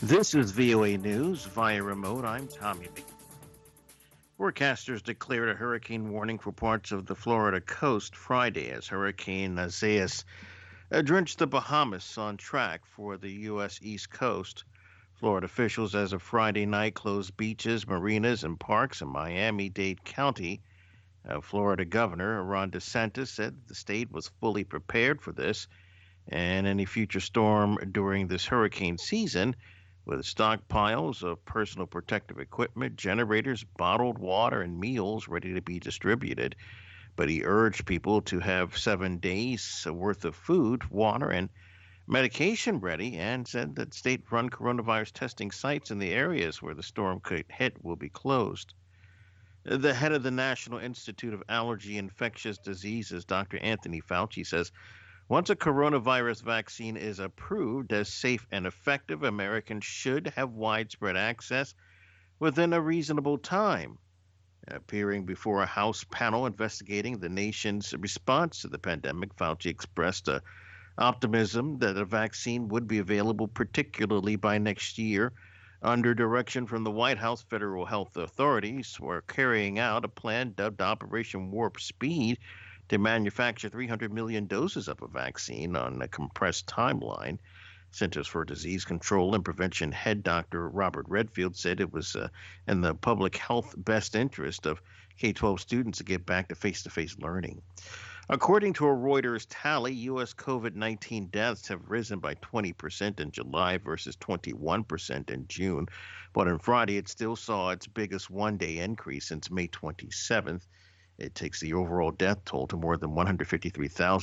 This is VOA News via remote. I'm Tommy McNeil. Forecasters declared a hurricane warning for parts of the Florida coast Friday as Hurricane Isaias drenched the Bahamas on track for the U.S. East Coast. Florida officials, as of Friday night, closed beaches, marinas, and parks in Miami-Dade County. Florida Governor Ron DeSantis said the state was fully prepared for this and any future storm during this hurricane season with stockpiles of personal protective equipment, generators, bottled water, and meals ready to be distributed. But he urged people to have 7 days worth of food, water, and medication ready and said that state run coronavirus testing sites in the areas where the storm could hit will be closed. The head of the National Institute of Allergy and Infectious Diseases, Dr. Anthony Fauci, says once a coronavirus vaccine is approved as safe and effective, Americans should have widespread access within a reasonable time. Appearing before a House panel investigating the nation's response to the pandemic, Fauci expressed optimism that a vaccine would be available, particularly by next year. Under direction from the White House, federal health authorities were carrying out a plan dubbed Operation Warp Speed to manufacture 300 million doses of a vaccine on a compressed timeline. Centers for Disease Control and Prevention head Dr. Robert Redfield said it was in the public health best interest of K-12 students to get back to face-to-face learning. According to a Reuters tally, U.S. COVID-19 deaths have risen by 20% in July versus 21% in June. But on Friday, it still saw its biggest one-day increase since May 27th. It takes the overall death toll to more than 153,000.